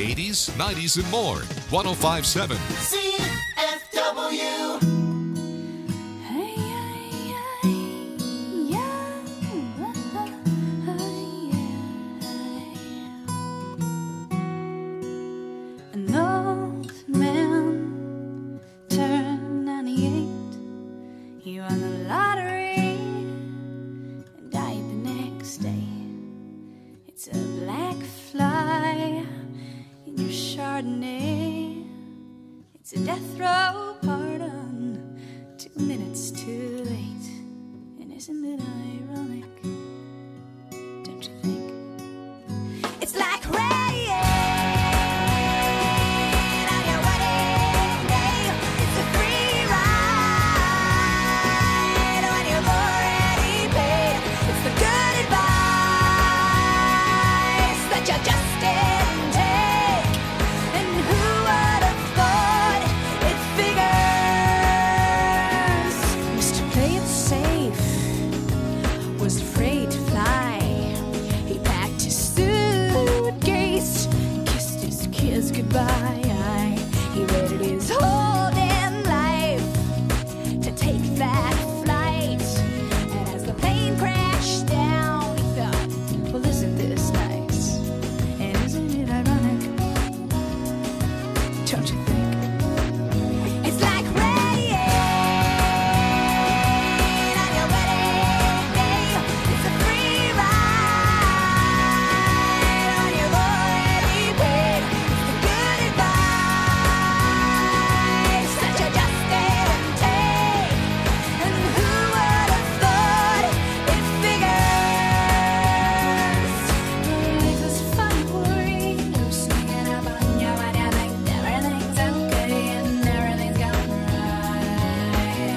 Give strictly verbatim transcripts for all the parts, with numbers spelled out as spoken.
eighties, nineties, and more. one oh five point seven C F W. An old man turned ninety-eight. He won the lottery and died the next day. It's a black fly in your Chardonnay. It's a death row pardon, two minutes too late. And isn't it ironic? Don't you think? It's like rain on your wedding day. It's a free ride when you've already paid. It's the good advice that you just didn't take. And who would have thought it figures? Mister Play It Safe was afraid to fly. He packed his suitcase, kissed his kids goodbye. He waited his whole damn life to take that flight. And as the plane crashed down, he thought, well, isn't this nice? And isn't it ironic? Don't you think? It's like rain on your wedding day. It's a free ride when you've already paid. It's the good advice that you just didn't take. And who would have thought it figures? Life is funny, boy. You're singing up on your mind. You think everything's okay and everything's going right.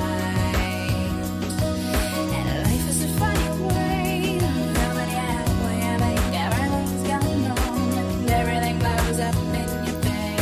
And life is a funny way. Nobody halfway. You think everything's going wrong and everything blows up in your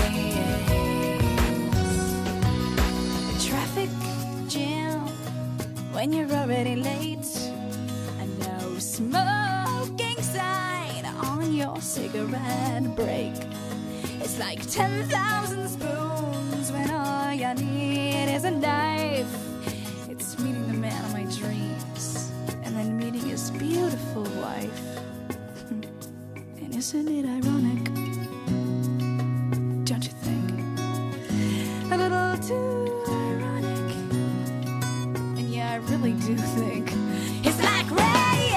face. The traffic jam when you're already late. A no smoking sign on your cigarette break. It's like ten thousand spoons when all you need is a knife. It's meeting the man of my dreams and then meeting his beautiful wife. And isn't it ironic? Don't you think? A little too ironic. And yeah, I really do think it's like rain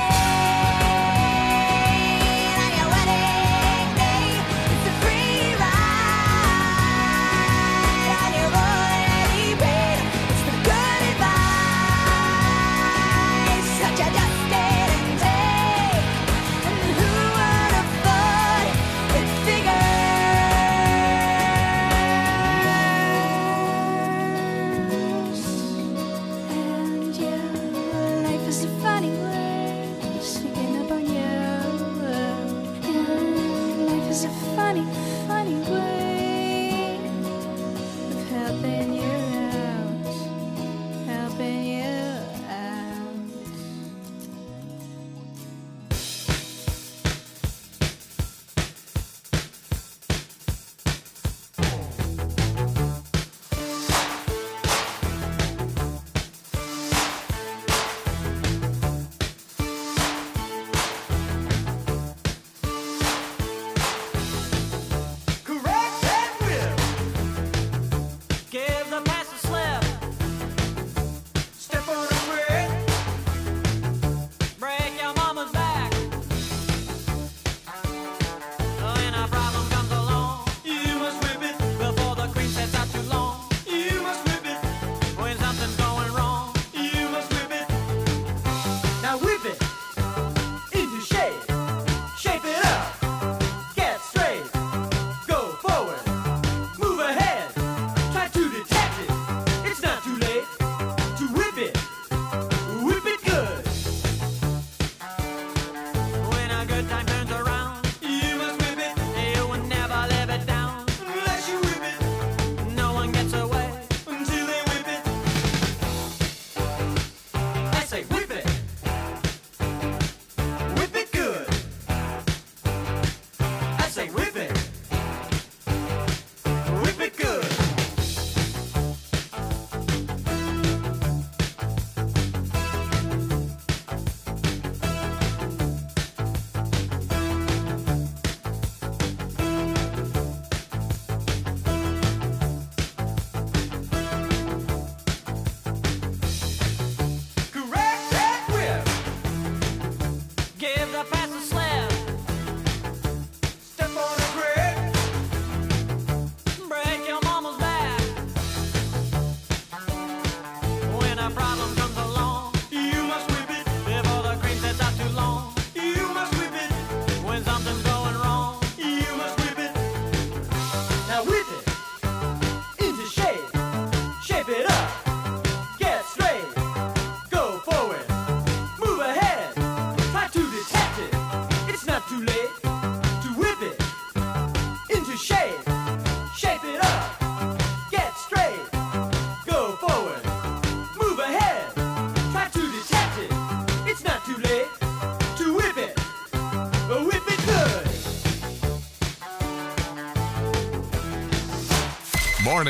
on your wedding day. It's a free ride when you've already paid. It's the good advice that you just didn't take. And who would have thought it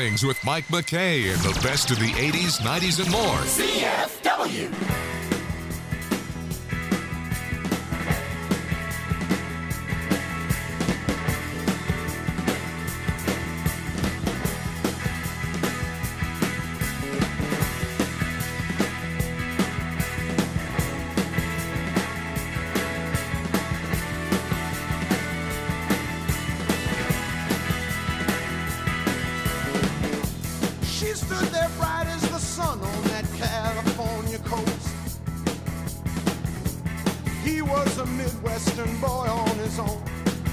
Mornings with Mike McKay and the best of the eighties, nineties, and more. C F W. She stood there bright as the sun on that California coast. He was a Midwestern boy on his own.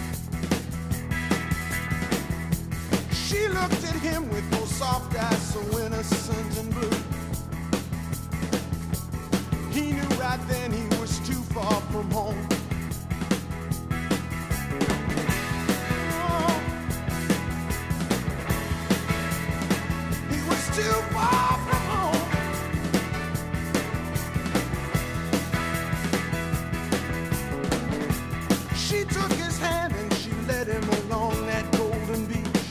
She looked at him with those soft eyes so innocent and blue. He knew right then he was too far from home. Too far from home. She took his hand and she led him along that golden beach.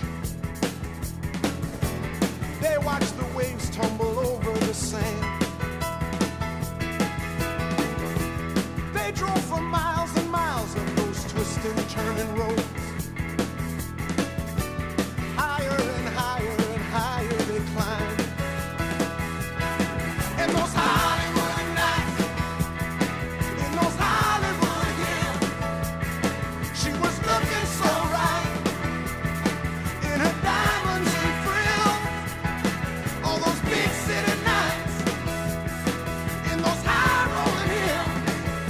They watched the waves tumble over the sand. They drove for miles and miles of those twisting, turning roads. Higher and higher and higher they climbed. In those Hollywood nights, in those Hollywood hills, she was looking so right in her diamonds and frills. All those big city nights, in those high rolling hills,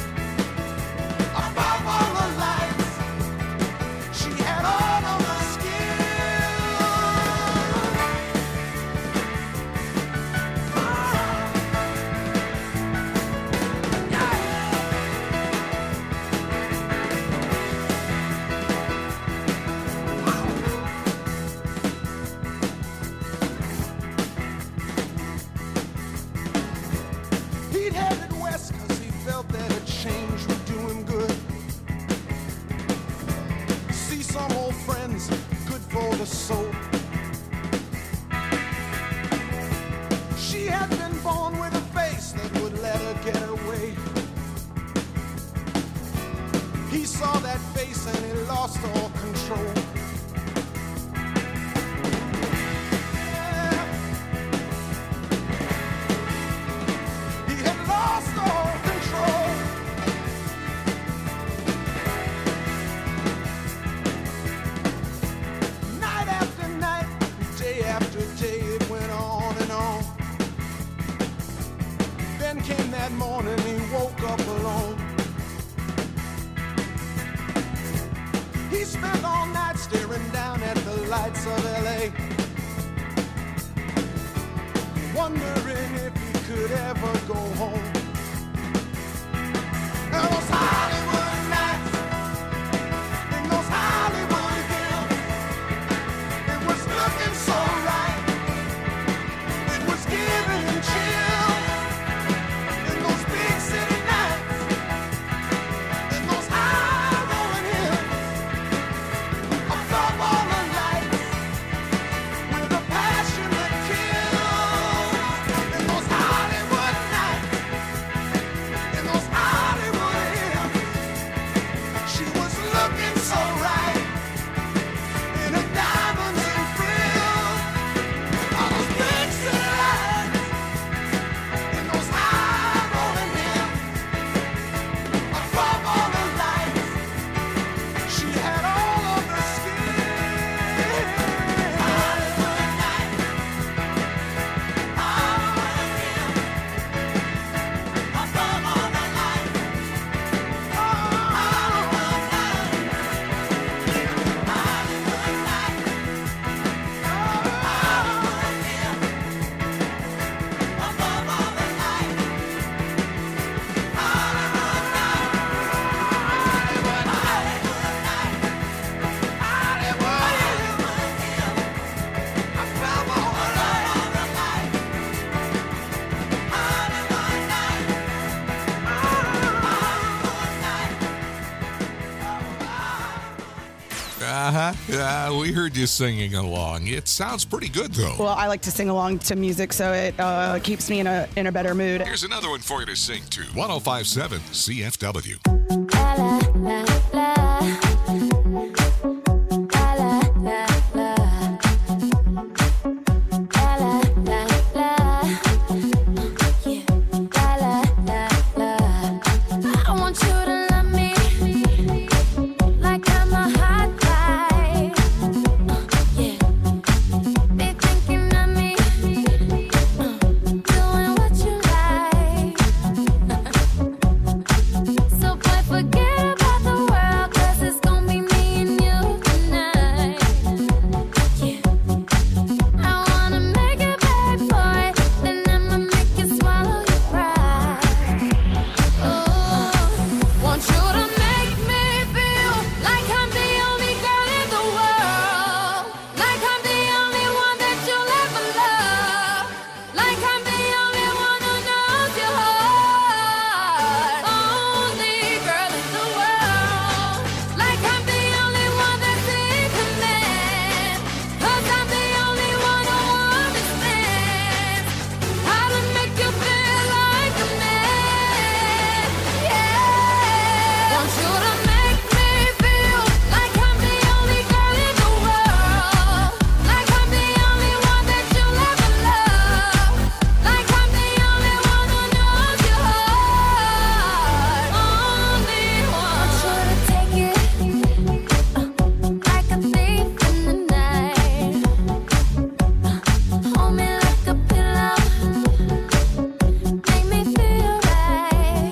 above all the lights, she had all of the He'd headed west cause he felt that a change would do him good. See some old friends, good for the soul. She had been born with a face that would let her get away. He saw that face and he lost all control. He had lost all control. Night after night, day after day, it went on and on. Then came that morning, he woke up alone. He spent all night staring down at the lights of L A, wondering if he could ever go home. In those Hollywood nights, in those Hollywood hills, it was looking so right, it was giving him chills. In those big city nights, in those high rolling hills, above all the lights, with a passion that kills. In those Hollywood nights, in those Hollywood hills. Uh-huh. Yeah, we heard you singing along. It sounds pretty good, though. Well, I like to sing along to music, so it uh, keeps me in a in a better mood. Here's another one for you to sing to. one oh five point seven C F W. La la la la. La la la la. La la la la. Yeah. La la la la. I want you to love me like I'm a hot guy. Yeah. Be thinking of me, doing what you like. So boy, forget about the world, 'cause it's gonna be me and you tonight. Yeah. I wanna make it back for it, then I'ma make you swallow your pride. Oh, want you to make me feel like I'm the only girl in the world, like I'm the only one that you'll ever love, like I'm the only one who knows your heart. Only girl in the world, like I'm the only one that's in command, 'cause I'm the only one who understands how to make you feel like a man. Yeah. Want you to make me feel like I'm the only girl in the world, like I'm the only one that you'll ever love, like I'm the only one who knows your heart. Only one. Want you to take it uh, like a thief in the night. Uh, hold me like a pillow, make me feel right.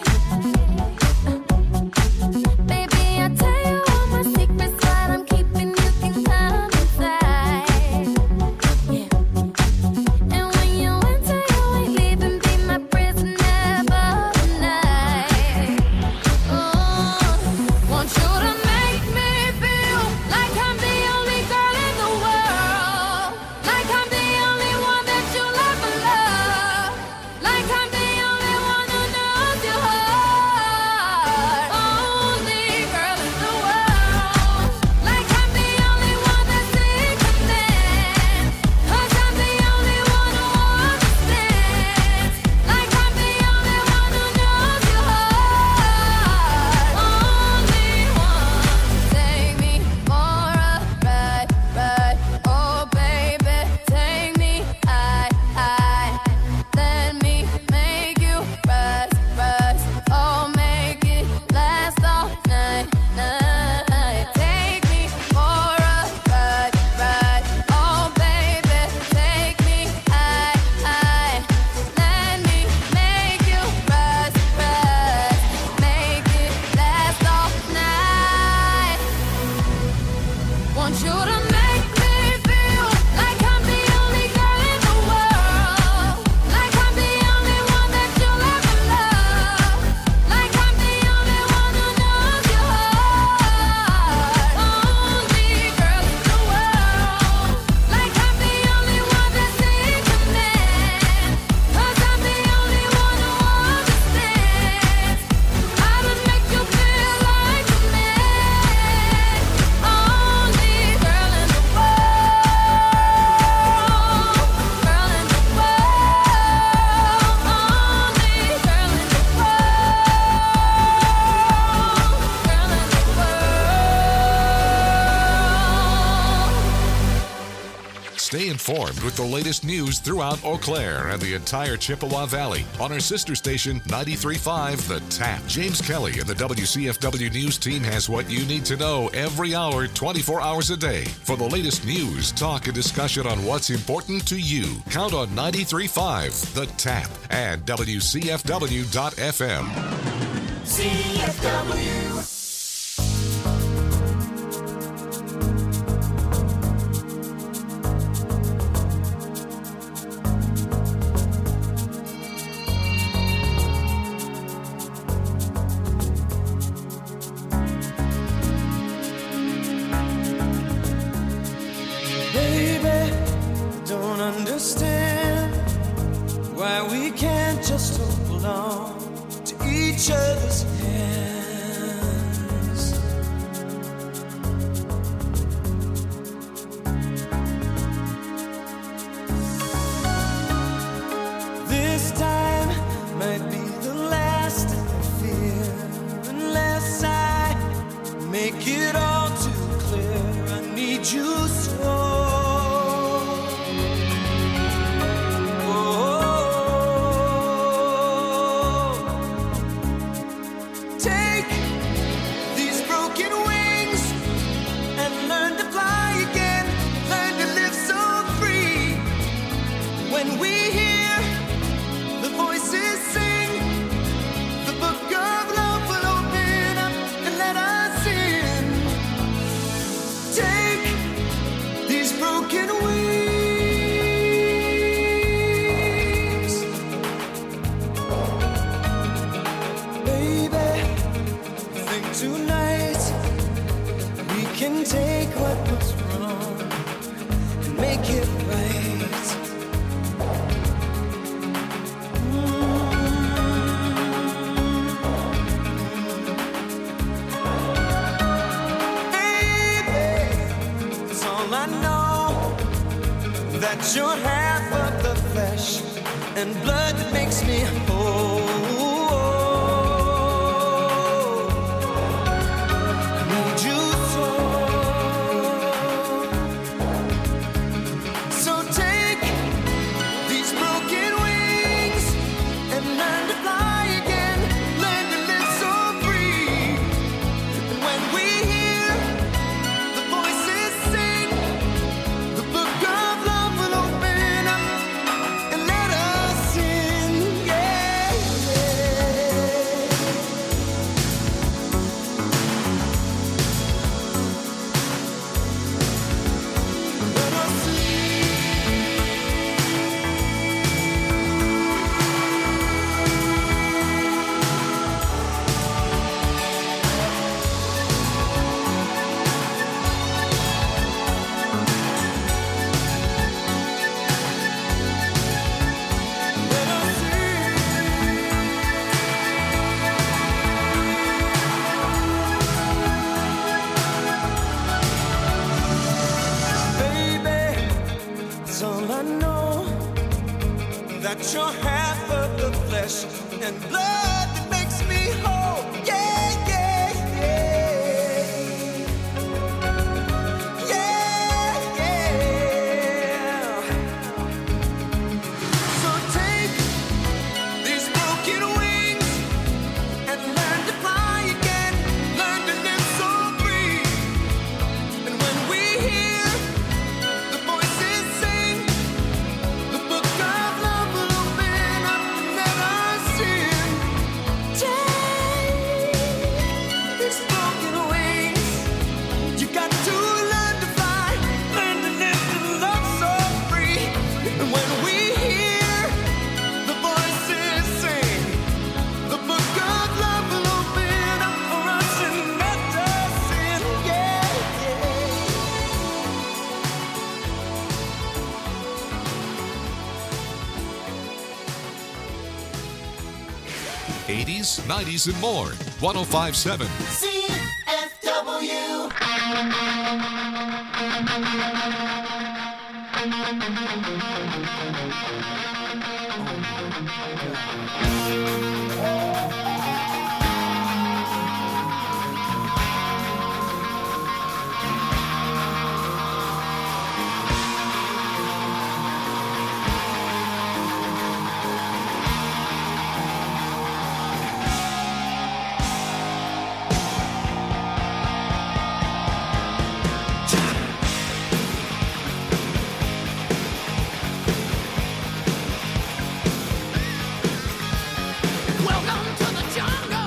Baby, I tell you all my secrets, what I'm keeping, you can come inside. Yeah. And when you enter, you ain't leaving, be my prisoner for the night. Oh, want you to make me feel like I'm the only girl in the world, like I'm the only one that you'll ever love, like I'm the only one who knows your heart. Only girl in the world, like I'm the only one that's in command, 'cause I'm the only one who understands, like I'm the only one who knows your heart. Only one. Take me for a ride, ride. Oh baby, take me high, high. Let me make you rise, rise. Oh, make it last all night, night. Take me for a ride, ride. Oh baby, take me high, high. Let me make you rise, rise. Make it last all night. Want you to make me feel like I'm the only girl in the world, like I'm the only one that you'll ever love, like I'm the only one who knows your heart. Only girl in the world, like I'm the only one that's in command, 'cause I'm the only one who understands how to make you feel like a man. Only girl in the world, girl in the world, only girl in the world, girl in the world. Stay informed with the latest news throughout Eau Claire and the entire Chippewa Valley on our sister station, ninety-three point five The Tap. James Kelly and the W C F W News team has what you need to know every hour, twenty-four hours a day. For the latest news, talk, and discussion on what's important to you, count on ninety-three point five The Tap and W C F W dot F M. C F W. Baby, don't understand why we can't just hold on to each other's hands. and blood that makes me whole. I need you so. So take these broken wings and learn to fly again. Learn to live so free. And when we hear the voices sing, the book of love will open up and let us in. Yeah, yeah. Let us baby, it's all I know, that you're half of the flesh and blood that makes me whole. Yeah, yeah, yeah. Yeah, yeah. So take these broken wings and learn to fly again. Learn to live so free. And when we hear the voices sing, the book of love will open up and let us in. Take these broken wings. You got to learn to fly, learn to live and love so free. And when we hear the voices sing, the book of love will open up for us and let us in. Yeah, eighties, nineties, and more. one oh five point seven. C F W. Welcome to the jungle.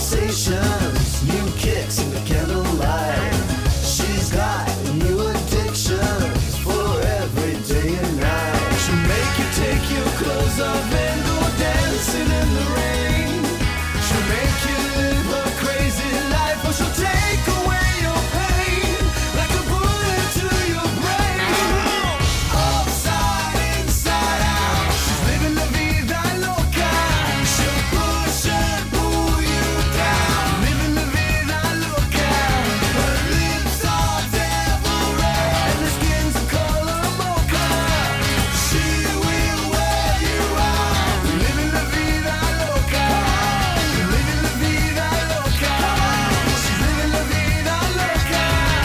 sensations, new kicks in the candlelight. She's got new addictions for every day and night. She'll make you take your clothes off and go dancing in the rain. She'll make you live her crazy life, or she'll take away your pain like a bullet to your brain. Upside, inside out, she's living la vida loca. She'll push and pull you down, living la vida loca. Her lips are devil red and her skin's a color mocha. She will wear you out, living la vida loca, living la vida loca. She's living la vida loca.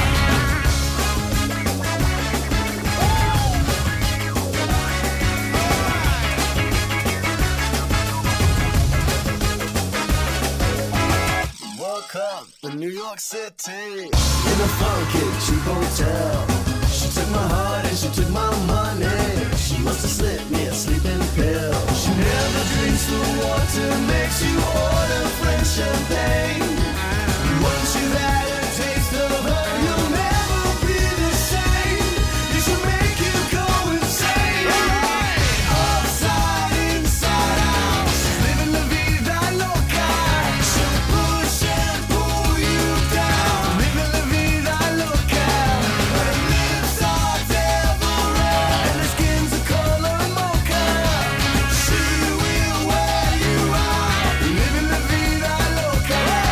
Woke up in New York City in a funky cheap hotel. She took my heart and she took my money. She must have slipped me a sleeping pill. She never drinks the water, makes you order French champagne. Once you've had a taste of her, you'll never be the same. You should make you go insane. Upside, inside out, she's living la vida loca. She'll push and pull you down, living la vida loca. Her lips are devil red and her skin's a color mocha. She will wear you out, living la vida loca.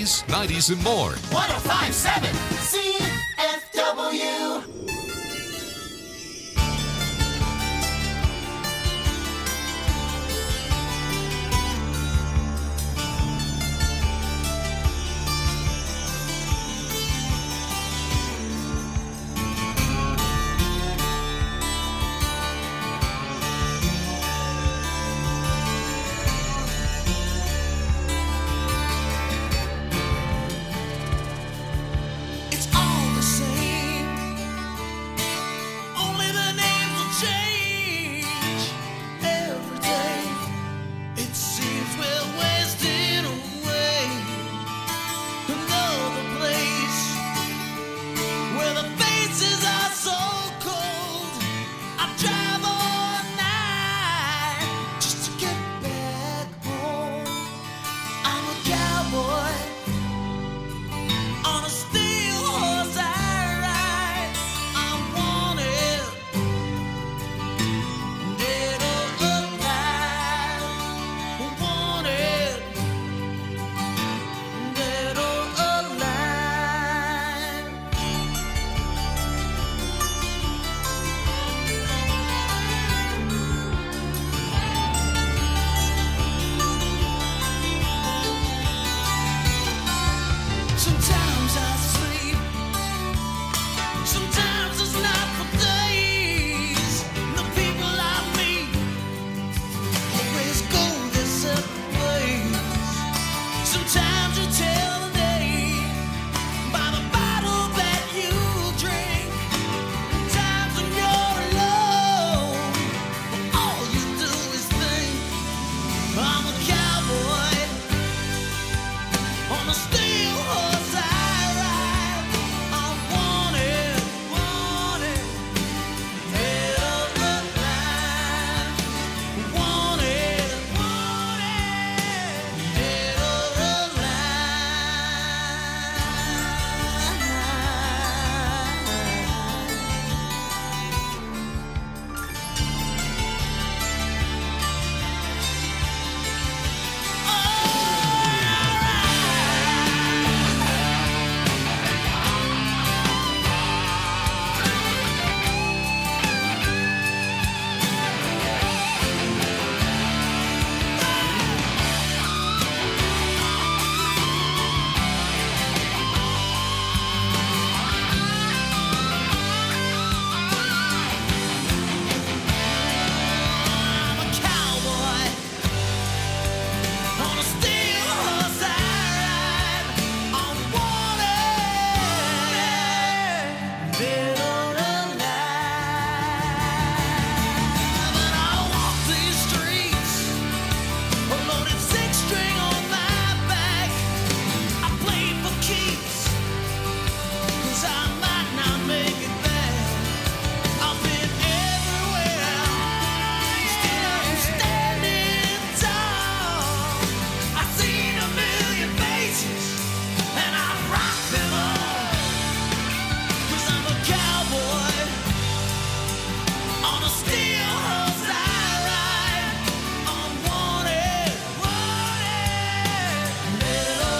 eighties, nineties, and more. one oh five point seven C F W. It's all the same. Only the names will change every day. It seems we're wasting away. Another place where the faces are so cold. I drive all night just to get back home. I'm a cowboy on a steel horse I ride. I'm wanted, dead or alive. Wanted, dead or alive. Sometimes I sleep, sometimes it's not for days. The people I meet always go their separate ways. Sometimes you tell the day by the bottle that you drink. Times when you're alone, all you do is think. I'm a cowboy on a steel horse I ride. I'm wanted, wanted, dead or alive. Wanted, wanted, dead or I'm a cowboy on a steel horse I ride. I'm wanted, dead or alive. And I walk these streets, a loaded six string on my back. I play for keeps, 'cause I might not make it back. I've been everywhere, still I'm standing tall. I've seen a million faces, and I rock them all. 'Cause I'm a cowboy on a steel horse I ride. I'm wanted, wanted, dead or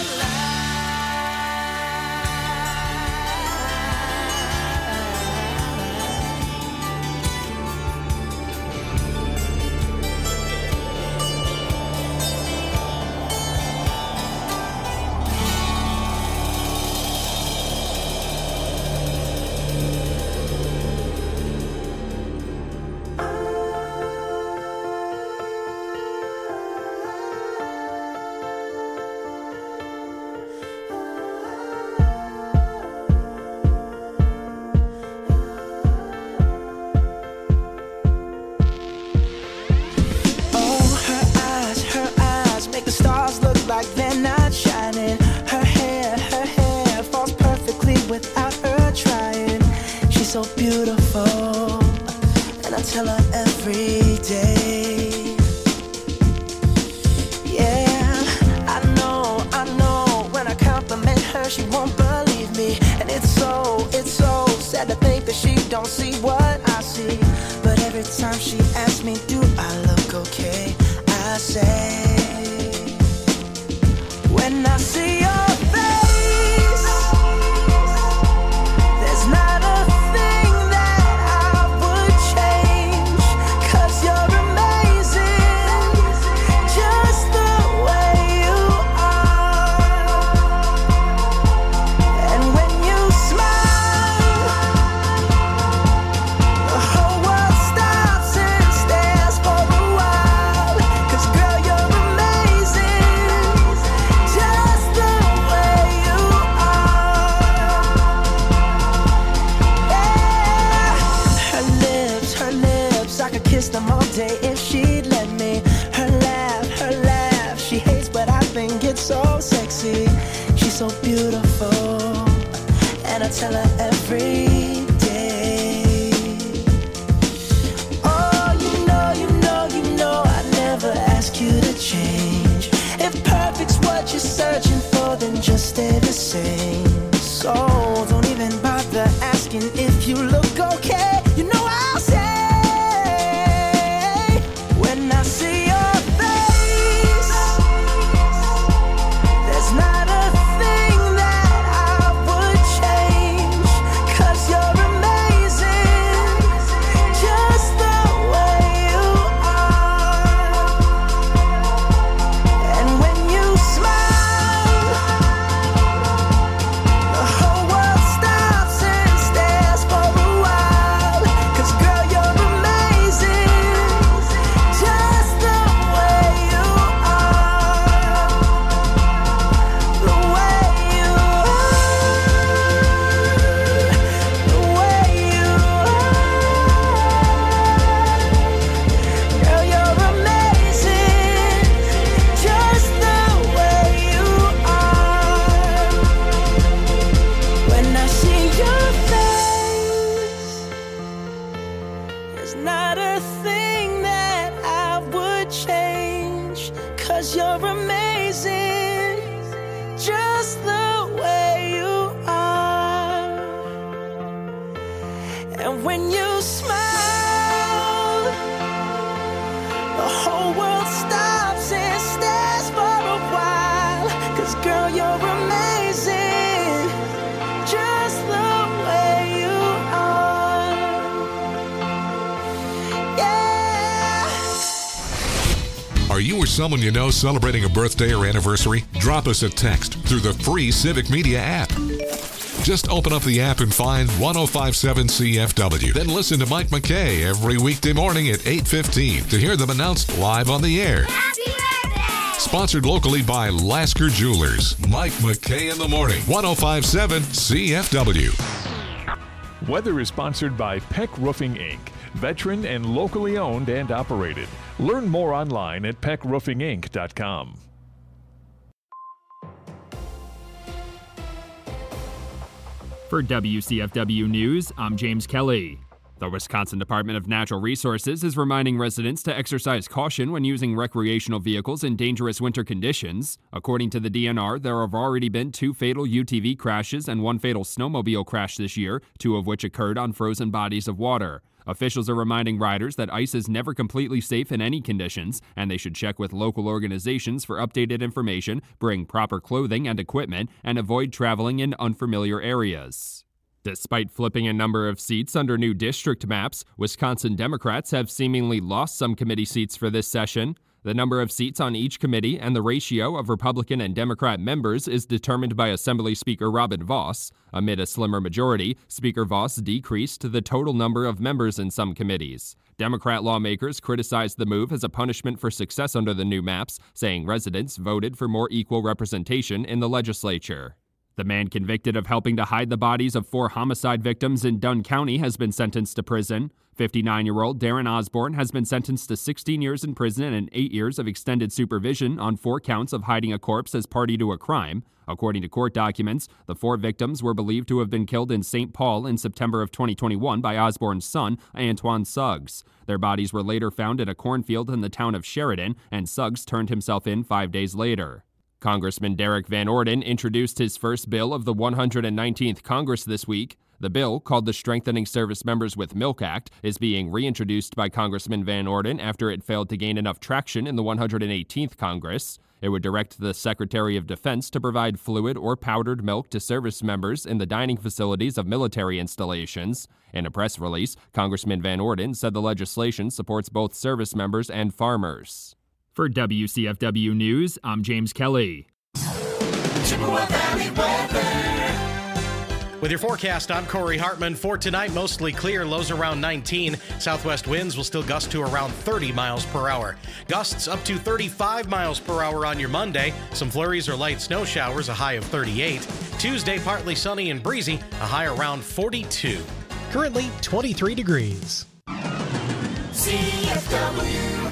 Oh, her eyes, her eyes make the stars look like they're not shining. Her hair, her hair falls perfectly without her trying. She's so beautiful, and I tell her every day. Yeah, I know, I know. When I compliment her, she won't believe me, and it's so, it's so sad to think that she don't see what I see. But every time she asks me, do I look okay? I say, when I see your so beautiful, and I tell her every day. Oh, you know, you know, you know I never ask you to change. If perfect's what you're searching for, then just stay the same. So don't even bother asking if you look okay. You know I'll say, when I see your face, there's not a thing that I would change, 'cause you're amazing, just the way you are. And when you smile, the whole world stops and stares for a while. 'Cause girl, you're amazing, just the way you are. The way you are. The way you are. Girl, you're amazing, just the way you are. When I see your face, there's not a thing that I would change, 'cause you're amazing, just the way you are. And when you smile, the whole world stops and stares for a while. 'Cause girl, you're amazing, just the way you are. Yeah. Are you or someone you know celebrating a birthday or anniversary? Drop us a text through the free Civic Media app. Just open up the app and find one oh five point seven C F W. Then listen to Mike McKay every weekday morning at eight fifteen to hear them announced live on the air. Happy birthday! Sponsored locally by Lasker Jewelers. Mike McKay in the morning. one oh five point seven C F W. Weather is sponsored by Peck Roofing, Incorporated. Veteran and locally owned and operated. Learn more online at peck roofing inc dot com. For W C F W News, I'm James Kelly. The Wisconsin Department of Natural Resources is reminding residents to exercise caution when using recreational vehicles in dangerous winter conditions. According to the D N R, there have already been two fatal U T V crashes and one fatal snowmobile crash this year, two of which occurred on frozen bodies of water. Officials are reminding riders that ice is never completely safe in any conditions, and they should check with local organizations for updated information, bring proper clothing and equipment, and avoid traveling in unfamiliar areas. Despite flipping a number of seats under new district maps, Wisconsin Democrats have seemingly lost some committee seats for this session. The number of seats on each committee and the ratio of Republican and Democrat members is determined by Assembly Speaker Robin Vos. Amid a slimmer majority, Speaker Vos decreased the total number of members in some committees. Democrat lawmakers criticized the move as a punishment for success under the new maps, saying residents voted for more equal representation in the legislature. The man convicted of helping to hide the bodies of four homicide victims in Dunn County has been sentenced to prison. fifty-nine-year-old Darren Osborne has been sentenced to sixteen years in prison and eight years of extended supervision on four counts of hiding a corpse as party to a crime. According to court documents, the four victims were believed to have been killed in Saint Paul in September of twenty twenty-one by Osborne's son, Antoine Suggs. Their bodies were later found in a cornfield in the town of Sheridan, and Suggs turned himself in five days later. Congressman Derek Van Orden introduced his first bill of the one hundred nineteenth Congress this week. The bill, called the Strengthening Service Members with Milk Act, is being reintroduced by Congressman Van Orden after it failed to gain enough traction in the one hundred eighteenth Congress. It would direct the Secretary of Defense to provide fluid or powdered milk to service members in the dining facilities of military installations. In a press release, Congressman Van Orden said the legislation supports both service members and farmers. For W C F W News, I'm James Kelly. Chippewa Valley weather. With your forecast, I'm Corey Hartman. For tonight, mostly clear, lows around nineteen. Southwest winds will still gust to around thirty miles per hour. Gusts up to thirty-five miles per hour on your Monday. Some flurries or light snow showers, a high of thirty-eight. Tuesday, partly sunny and breezy, a high around forty-two. Currently, twenty-three degrees. C F W.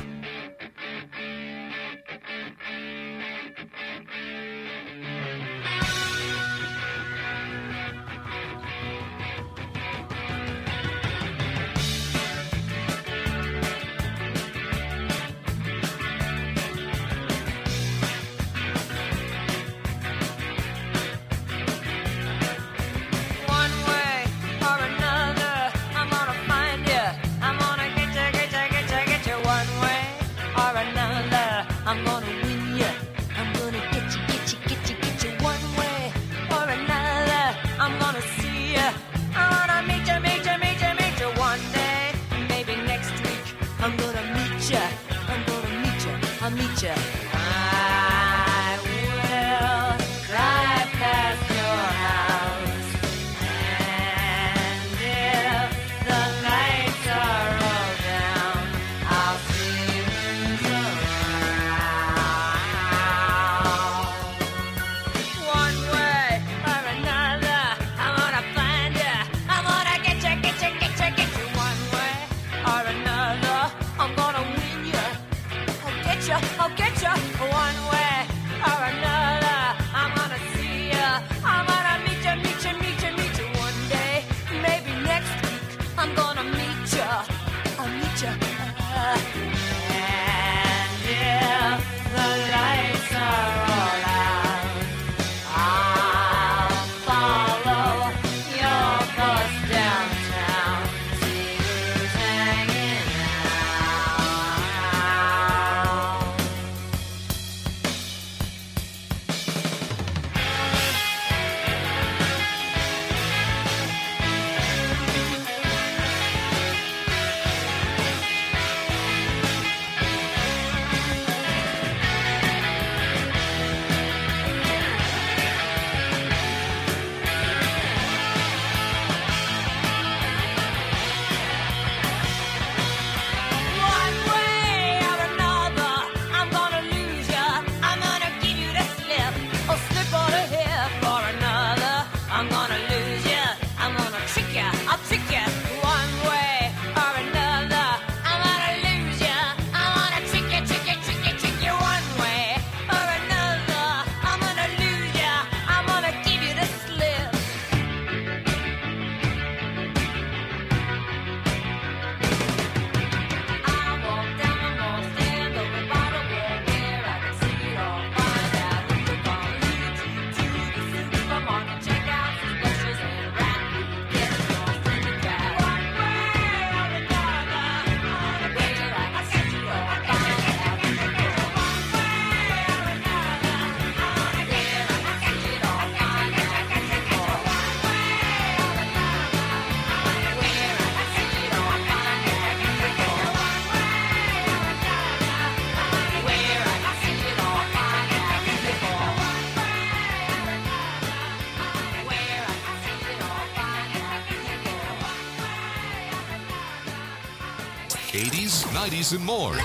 eighties, nineties, and more.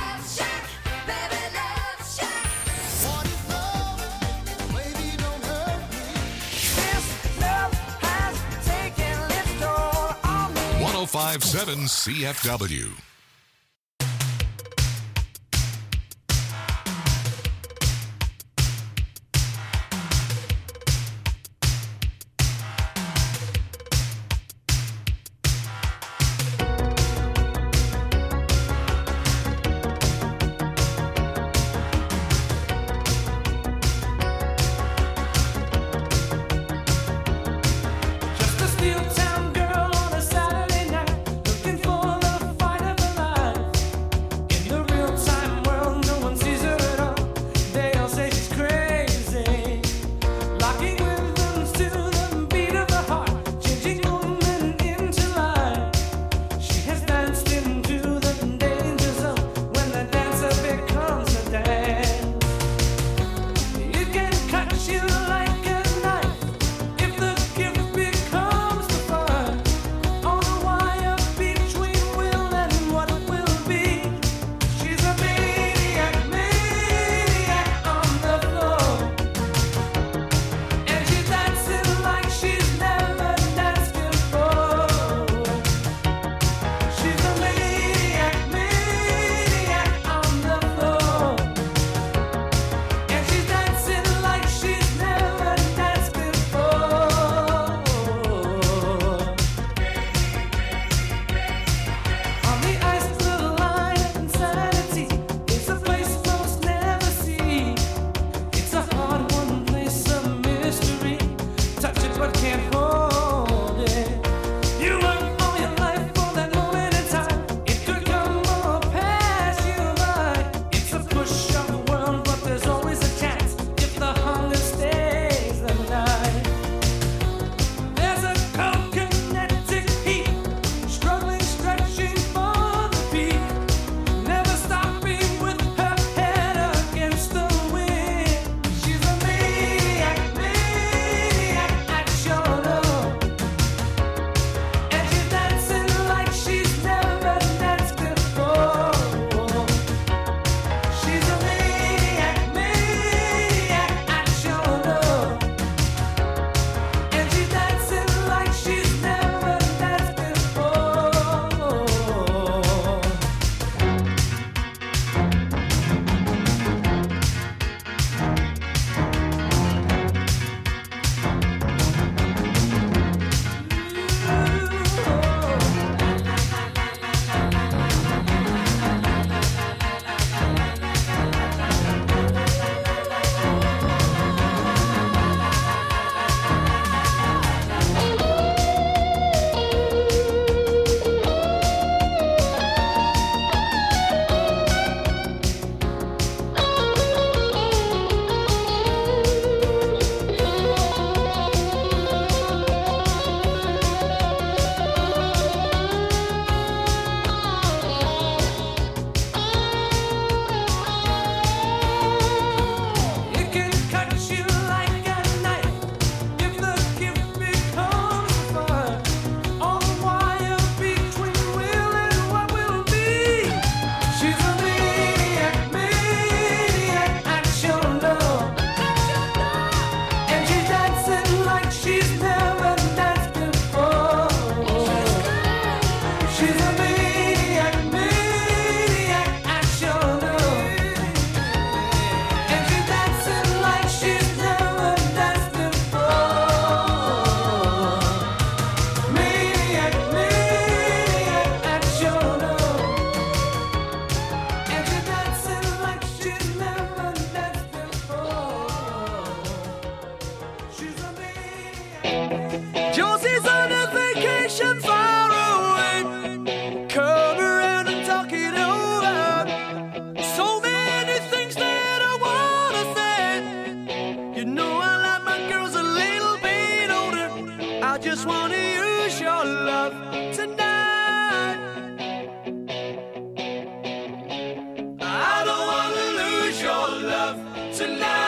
one oh five point seven C F W. Josie's on a vacation far away. Come around and talk it over. So many things that I wanna say. You know I like my girls a little bit older. I just wanna use your love tonight. I don't wanna lose your love tonight.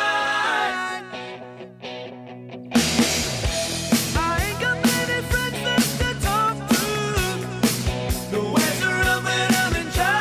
Try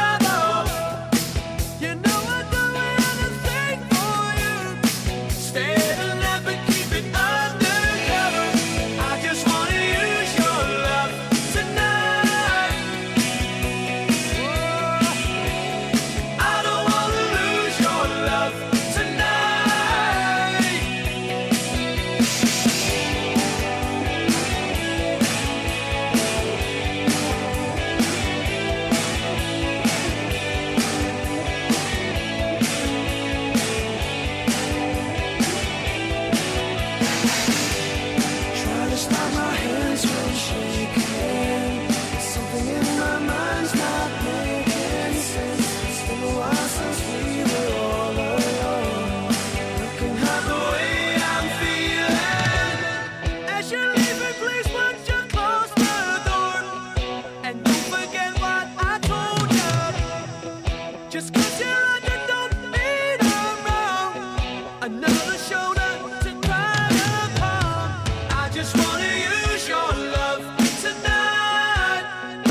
just won't shake hands. Something in my mind's not making sense. It's been a while since we were all alone. You can have the way I'm feeling. As you're leaving, please would you close the door? And don't forget what I told you. Just 'cause you're under, don't mean I'm wrong. Another shoulder to cry upon. I just wanna use your love tonight.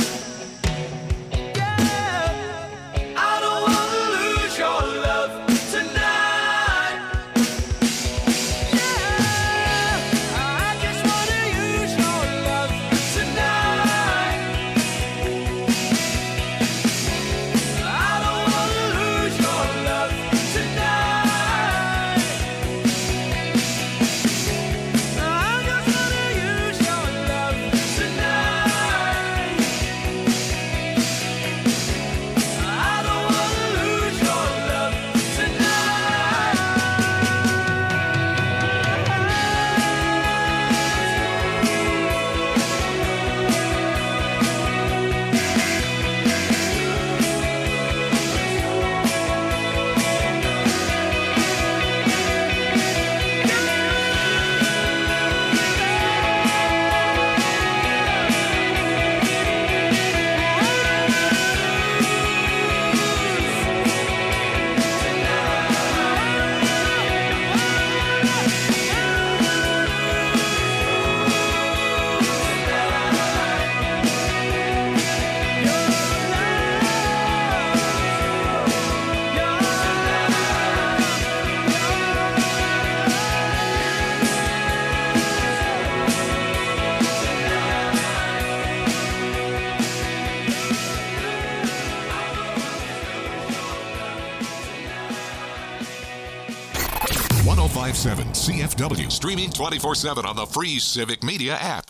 Yeah, I don't wanna lose your love tonight. Yeah, I just wanna use your love tonight. I don't wanna lose your love tonight. I just wanna use your love tonight. I don't wanna lose your love one oh five point seven C F W, streaming twenty-four seven on the free Civic Media app.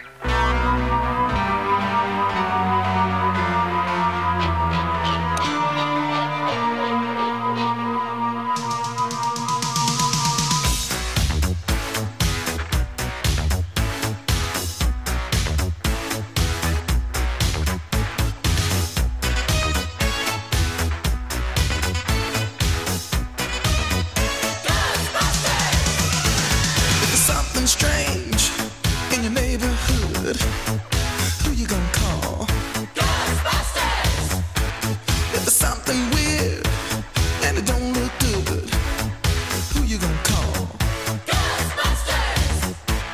There's something strange in your neighborhood. Who you gonna call? Ghostbusters! If there's something weird and it don't look good, who you gonna call? Ghostbusters!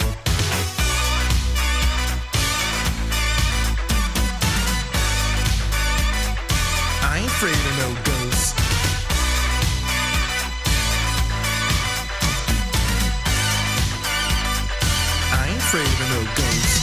I ain't afraid of no ghosts. I ain't afraid of no ghosts.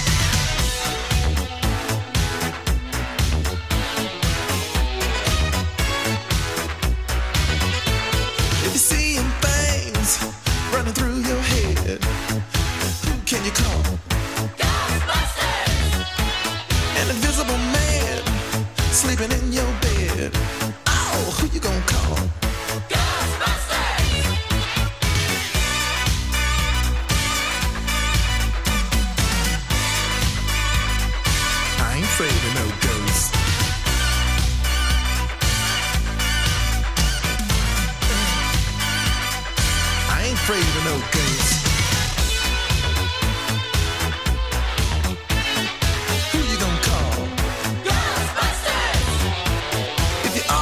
If you're seeing things running through your head, who can you call? Ghostbusters! An invisible man sleeping in your bed. Oh, who you gonna call? Ghostbusters! I ain't afraid of no ghosts. I ain't afraid of no ghosts. Who you gonna call? Ghostbusters! If you're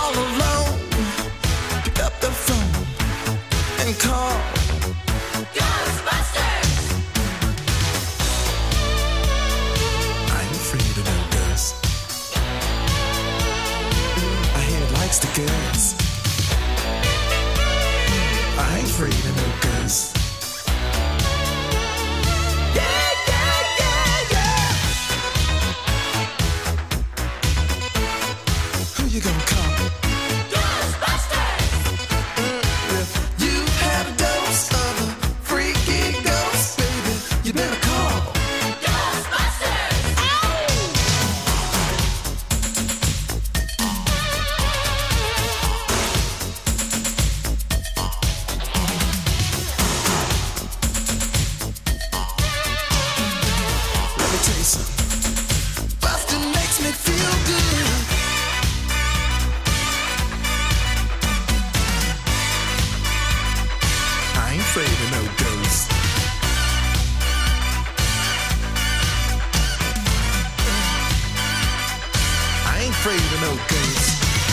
me tell you something. Bustin' makes me feel good. I ain't afraid of no ghosts. I ain't afraid of no ghosts.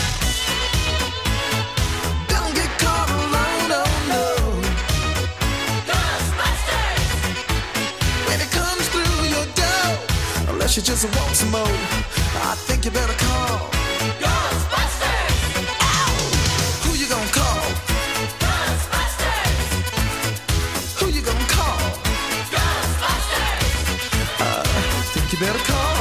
Don't get caught alone, oh no. Ghostbusters! When it comes through your door, unless you just want some more, I think you better call Ghostbusters! Ow! Who you gonna call? Ghostbusters! Who you gonna call? Ghostbusters! Uh, I think you better call